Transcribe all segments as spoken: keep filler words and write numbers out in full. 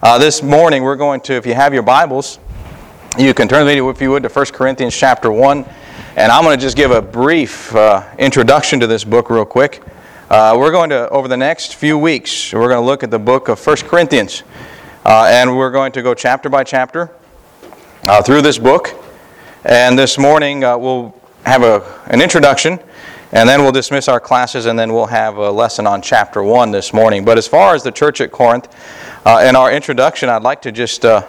Uh, this morning we're going to, if you have your Bibles, you can turn with me, if you would, to First Corinthians chapter one. And I'm going to just give a brief uh, introduction to this book real quick. Uh, we're going to, over the next few weeks, we're going to look at the book of First Corinthians. Uh, and we're going to go chapter by chapter uh, through this book. And this morning uh, we'll have a, an introduction, and then we'll dismiss our classes, and then we'll have a lesson on chapter one this morning. But as far as the church at Corinth, uh, in our introduction, I'd like to just uh,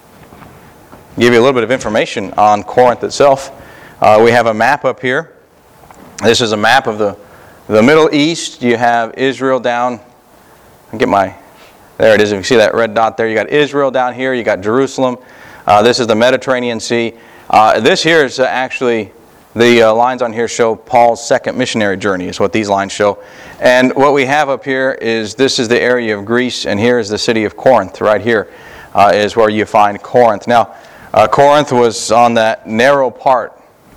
give you a little bit of information on Corinth itself. Uh, we have a map up here. This is a map of the, the Middle East. You have Israel down. I'll get my, there it is. If you see that red dot there, you got Israel down here. You got Jerusalem. Uh, this is the Mediterranean Sea. Uh, this here is uh, actually, the uh, lines on here show Paul's second missionary journey, is what these lines show. And what we have up here is, this is the area of Greece, and here is the city of Corinth. Right here uh, is where you find Corinth. Now, uh, Corinth was on that narrow part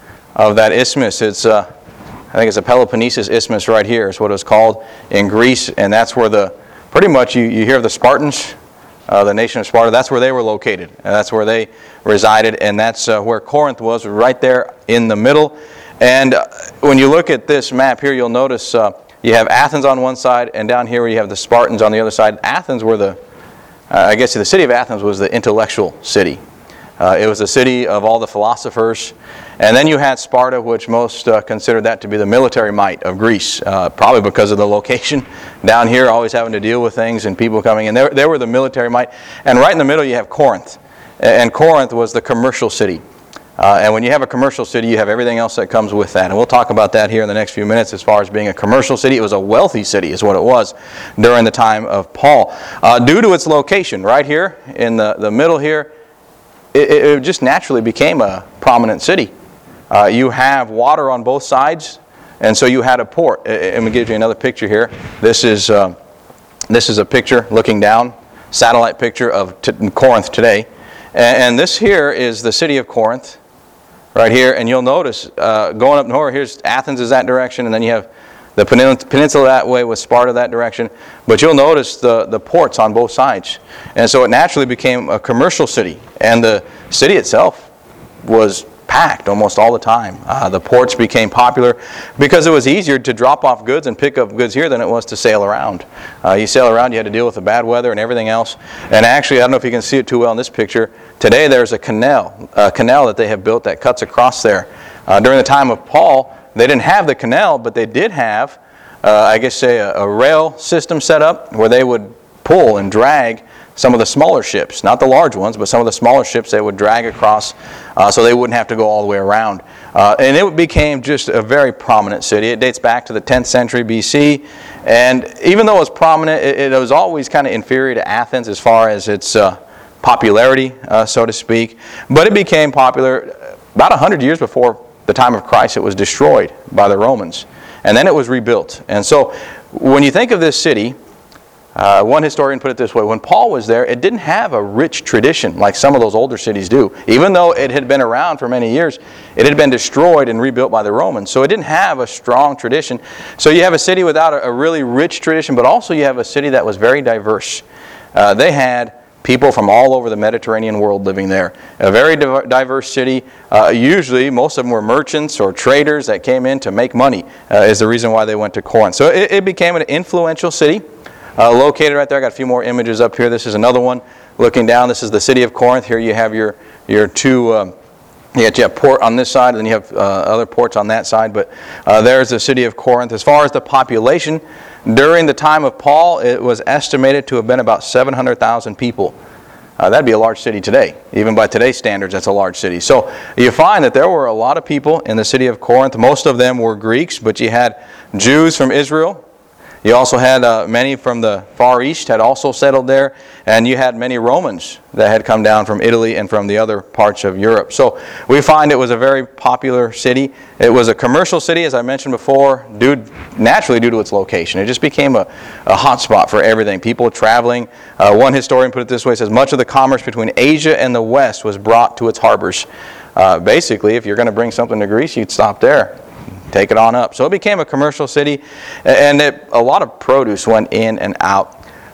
of that isthmus. It's, uh, I think it's a Peloponnesus Isthmus right here is what it's called in Greece, and that's where the, pretty much you, you hear of the Spartans, uh, the nation of Sparta, that's where they were located, and that's where they resided, and that's uh, where Corinth was, right there in the middle. And uh, when you look at this map here, you'll notice uh, you have Athens on one side, and down here you have the Spartans on the other side. Athens were the, uh, I guess the city of Athens was the intellectual city. Uh, it was the city of all the philosophers. And then you had Sparta, which most uh, considered that to be the military might of Greece, uh, probably because of the location down here, always having to deal with things and people coming in. They, they were the military might. And right in the middle you have Corinth. And Corinth was the commercial city. Uh, and when you have a commercial city, you have everything else that comes with that. And we'll talk about that here in the next few minutes as far as being a commercial city. It was a wealthy city is what it was during the time of Paul. Uh, due to its location, right here in the, the middle here, it, it just naturally became a prominent city. Uh, you have water on both sides, and so you had a port. Let me give you another picture here. This is, uh, this is a picture looking down, satellite picture of t- Corinth today. And this here is the city of Corinth, right here. And you'll notice, uh, going up north, here's Athens is that direction, and then you have the peninsula that way with Sparta that direction. But you'll notice the, the ports on both sides. And so it naturally became a commercial city. And the city itself was packed almost all the time. Uh, the ports became popular because it was easier to drop off goods and pick up goods here than it was to sail around. Uh, you sail around, you had to deal with the bad weather and everything else. And actually, I don't know if you can see it too well in this picture. Today there's a canal, a canal that they have built that cuts across there. Uh, during the time of Paul, they didn't have the canal, but they did have, uh, I guess, say a, a rail system set up where they would pull and drag some of the smaller ships, not the large ones, but some of the smaller ships they would drag across uh, so they wouldn't have to go all the way around. Uh, and it became just a very prominent city. It dates back to the tenth century B C. And even though it was prominent, it, it was always kind of inferior to Athens as far as its uh, popularity, uh, so to speak. But it became popular about one hundred years before the time of Christ. It was destroyed by the Romans. And then it was rebuilt. And so when you think of this city, Uh, one historian put it this way: when Paul was there, it didn't have a rich tradition like some of those older cities do. Even though it had been around for many years, it had been destroyed and rebuilt by the Romans. So it didn't have a strong tradition. So you have a city without a, a really rich tradition, but also you have a city that was very diverse. Uh, they had people from all over the Mediterranean world living there. A very diverse city. Uh, usually, most of them were merchants or traders that came in to make money, uh, is the reason why they went to Corinth. So it, it became an influential city. Uh, located right there. I got a few more images up here. This is another one looking down. This is the city of Corinth. Here you have your your two. Um, you, have, you have port on this side, and then you have uh, other ports on that side. But uh, there's the city of Corinth. As far as the population, during the time of Paul, it was estimated to have been about seven hundred thousand people. Uh, that'd be a large city today. Even by today's standards, that's a large city. So you find that there were a lot of people in the city of Corinth. Most of them were Greeks, but you had Jews from Israel. You also had uh, many from the Far East had also settled there, and you had many Romans that had come down from Italy and from the other parts of Europe. So we find it was a very popular city. It was a commercial city, as I mentioned before, due, naturally due to its location. It just became a, a hot spot for everything. People traveling. Uh, one historian put it this way, says, much of the commerce between Asia and the West was brought to its harbors. Uh, basically, if you're going to bring something to Greece, you'd stop there. Take it on up. So it became a commercial city, and it, a lot of produce went in and out.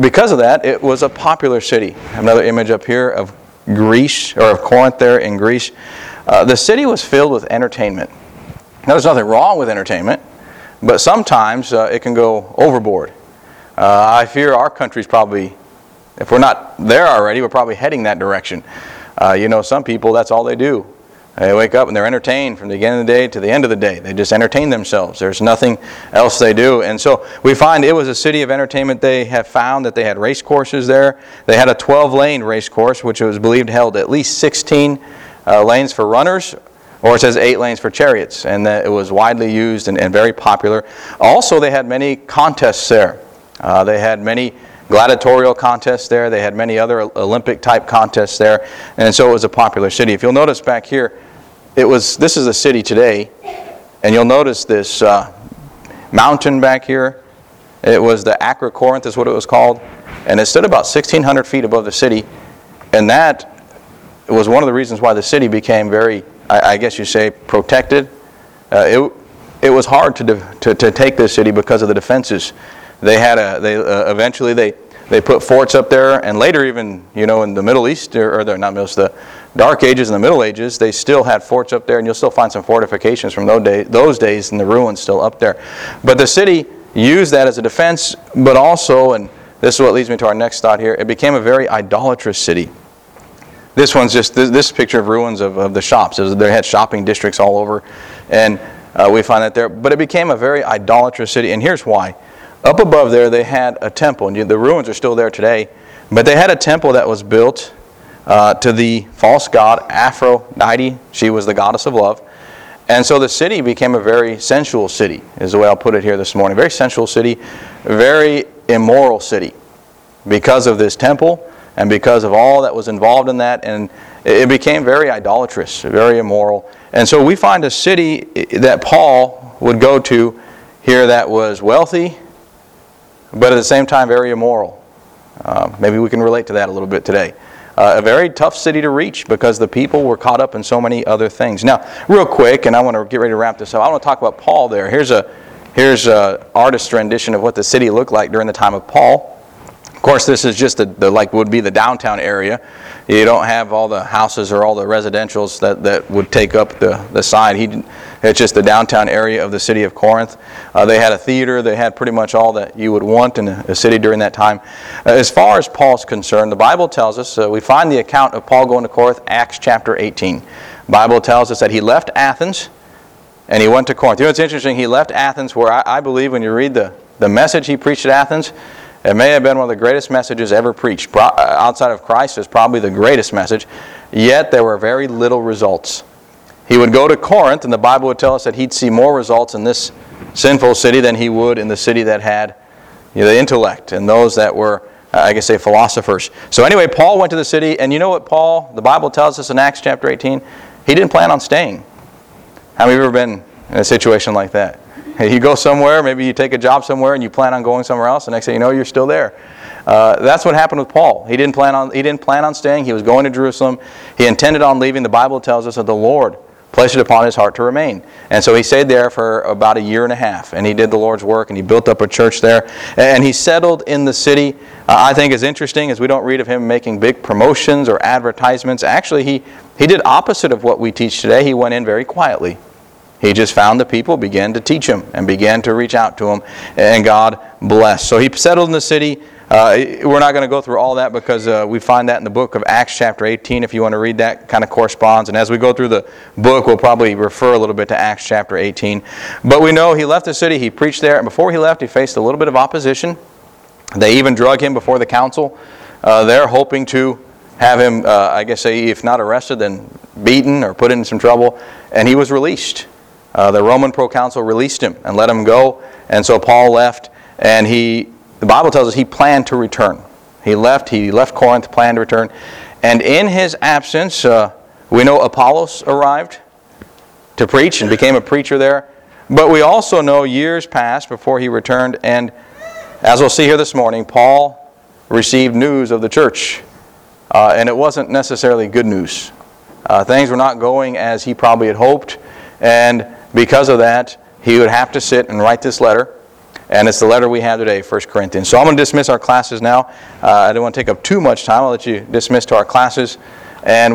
because of that, it was a popular city. Another image up here of Greece, or of Corinth there in Greece. Uh, the city was filled with entertainment. Now, there's nothing wrong with entertainment, but sometimes uh, it can go overboard. Uh, I fear our country's probably, if we're not there already, we're probably heading that direction. Uh, you know, some people, that's all they do. They wake up and they're entertained from the beginning of the day to the end of the day. They just entertain themselves. There's nothing else they do. And so we find it was a city of entertainment. They have found that they had race courses there. They had a twelve-lane race course, which was believed held at least sixteen uh, lanes for runners, or it says eight lanes for chariots. And that it was widely used and, and very popular. Also, they had many contests there. Uh, they had many gladiatorial contests there. They had many other Olympic-type contests there. And so it was a popular city. If you'll notice back here, it was. This is a city today. And you'll notice this uh, mountain back here. It was the Acrocorinth is what it was called. And it stood about sixteen hundred feet above the city. And that was one of the reasons why the city became very, I, I guess you say, protected. Uh, it, it was hard to, de- to, to take this city because of the defenses. They had a. They uh, eventually they, they put forts up there, and later even you know in the Middle East or, or the not Middle East, the Dark Ages and the Middle Ages, they still had forts up there, and you'll still find some fortifications from those days, those days, and the ruins still up there. But the city used that as a defense, but also, and this is what leads me to our next thought here. It became a very idolatrous city. This one's just this, this picture of ruins of, of the shops. Was, they had shopping districts all over, and uh, we find that there. But it became a very idolatrous city, and here's why. Up above there, they had a temple, and the ruins are still there today. But they had a temple that was built uh, to the false god Aphrodite. She was the goddess of love. And so the city became a very sensual city, is the way I'll put it here this morning. Very sensual city, very immoral city because of this temple and because of all that was involved in that. And it became very idolatrous, very immoral. And so we find a city that Paul would go to here that was wealthy, but at the same time very immoral. Uh, maybe we can relate to that a little bit today. Uh, a very tough city to reach because the people were caught up in so many other things. Now, real quick, and I want to get ready to wrap this up. I want to talk about Paul there. Here's a here's a artist's rendition of what the city looked like during the time of Paul. Of course, this is just the, the like would be the downtown area. You don't have all the houses or all the residentials that, that would take up the, the side. He, it's just the downtown area of the city of Corinth. Uh, they had a theater. They had pretty much all that you would want in a, a city during that time. Uh, as far as Paul's concerned, the Bible tells us, uh, we find the account of Paul going to Corinth, Acts chapter eighteen. The Bible tells us that he left Athens and he went to Corinth. You know, it's interesting. He left Athens where I, I believe when you read the, the message he preached at Athens, it may have been one of the greatest messages ever preached. Outside of Christ, it's probably the greatest message. Yet there were very little results. He would go to Corinth, and the Bible would tell us that he'd see more results in this sinful city than he would in the city that had you know, the intellect and those that were, I guess, say, philosophers. So anyway, Paul went to the city, and you know what Paul, the Bible tells us in Acts chapter eighteen, he didn't plan on staying. How many of you have ever been in a situation like that? You go somewhere, maybe you take a job somewhere and you plan on going somewhere else, and next thing you know, you're still there. Uh, that's what happened with Paul. He didn't plan on he didn't plan on staying. He was going to Jerusalem. He intended on leaving. The Bible tells us that the Lord placed it upon his heart to remain. And so he stayed there for about a year and a half, and he did the Lord's work, and he built up a church there. And he settled in the city. Uh, I think is interesting as we don't read of him making big promotions or advertisements. Actually, he, he did opposite of what we teach today. He went in very quietly. He just found the people, began to teach them, and began to reach out to them, and God blessed. So he settled in the city. Uh, we're not going to go through all that because uh, we find that in the book of Acts chapter eighteen. If you want to read that, kind of corresponds. And as we go through the book, we'll probably refer a little bit to Acts chapter eighteen. But we know he left the city, he preached there, and before he left, he faced a little bit of opposition. They even drug him before the council. Uh, they're hoping to have him, uh, I guess, say, if not arrested, then beaten or put in some trouble. And he was released. Uh, the Roman proconsul released him and let him go. And so Paul left, and he, the Bible tells us he planned to return. He left, he left Corinth, planned to return. And in his absence, uh, we know Apollos arrived to preach and became a preacher there. But we also know years passed before he returned, and as we'll see here this morning, Paul received news of the church. Uh, and it wasn't necessarily good news. Uh, things were not going as he probably had hoped, and because of that, he would have to sit and write this letter. And it's the letter we have today, First Corinthians. So I'm going to dismiss our classes now. Uh, I don't want to take up too much time. I'll let you dismiss to our classes. And